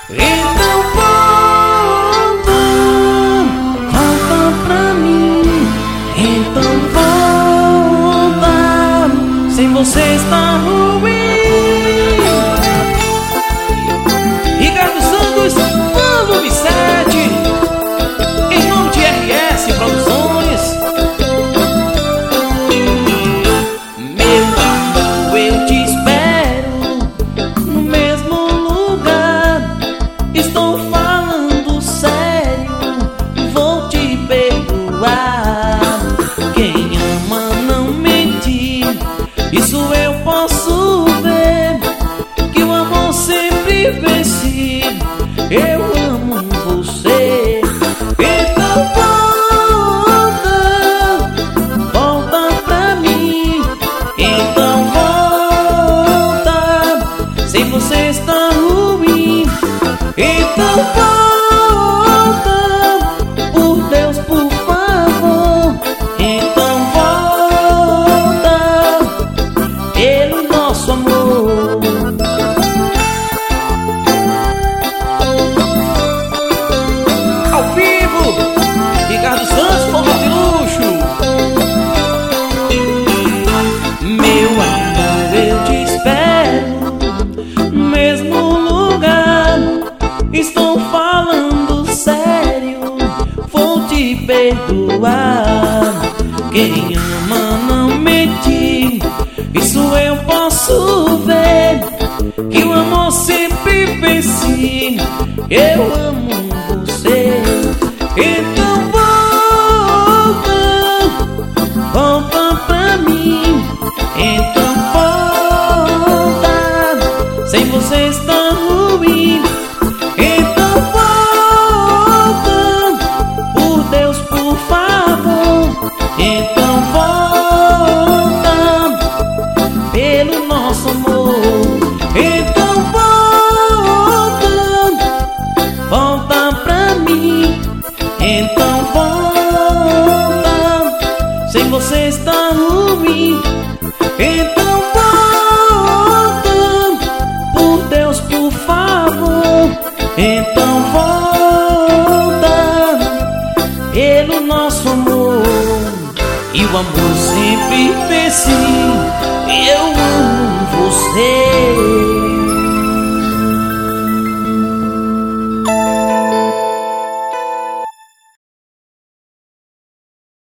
Então volta, volta pra mim. Então volta, sem você está ruim. Ricardo Santos, volume 7, em nome de RS Produções. Meu amor, eu te espero no mesmo lugar. Estou falando sério, vou te perdoar. Quem ama não mente, isso eu posso ver. Que o amor sempre vence, eu amo você. Então volta, volta pra mim. Então volta, sem você está ruim. Então volta, por Deus, por favor. Então volta, pelo nosso amor. Ao vivo, Ricardo Santos, forró de luxo. Meu amor, eu te espero no mesmo lugar. Estou falando sério, vou te perdoar. Quem ama não mente, isso eu posso ver. Que o amor sempre vence, eu amo você. Então volta, volta pra mim. Então volta, sem você está ruim. Então volta, por Deus, por favor. Então volta, pelo nosso amor. Então volta, volta pra mim. Então volta, sem você está ruim. Então volta, por Deus, por favor. Então volta, pelo nosso amor. E o amor sempre vence, eu amo você.